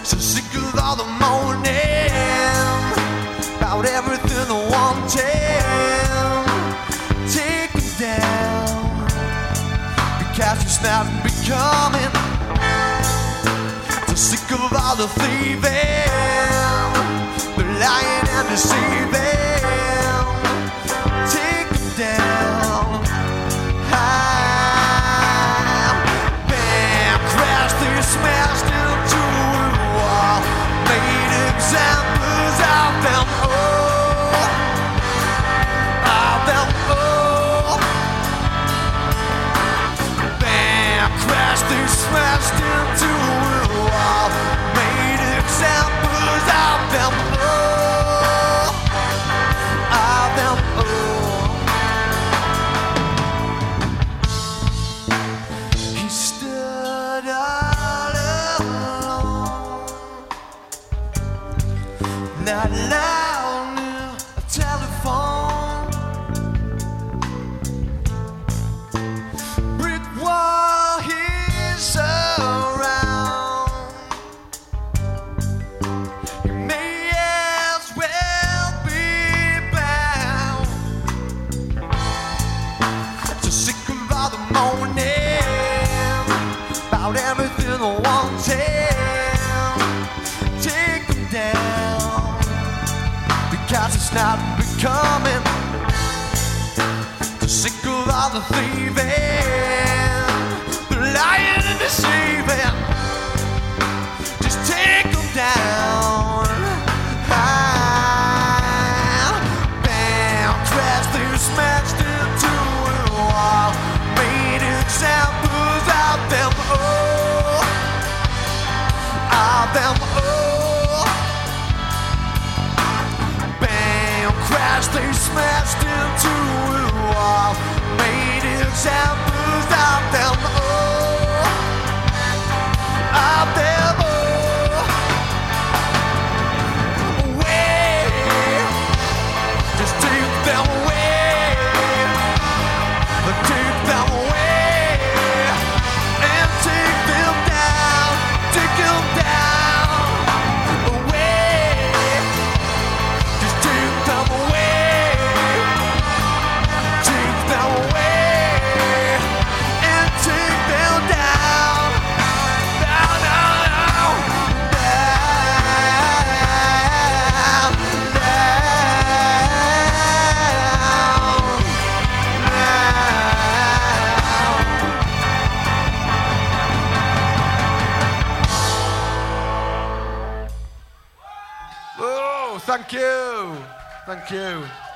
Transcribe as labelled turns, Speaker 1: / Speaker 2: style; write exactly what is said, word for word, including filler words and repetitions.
Speaker 1: So sick of all the moaning about everything I wanted. Take it down, because it's not becoming. So sick of all the thieving, the lying and deceiving. Take it down. I'm bam, crashed through, smashed into a wall, made examples of them all, of them all. Bam, crashed through, smashed into a wall, made examples of them all, of them all. He stood all alone, not loud near a telephone. Brick wall he's around. He may as well be bound. So sick of all the moaning about everything I wanted. Take them down, because it's not becoming. So sick of all the thieving, the lying and deceiving. Just take them down. Ah, bam, crashed through, smashed into a wall, made examples of them all, of them all. Bam, crashed through, smashed into a wall, made examples of them all, of them all. Away, just take them away, take them away, and take them down, take them down. Away, just take them away, take them away, and take them down, down, down, down, down, down. Oh, thank you, thank you.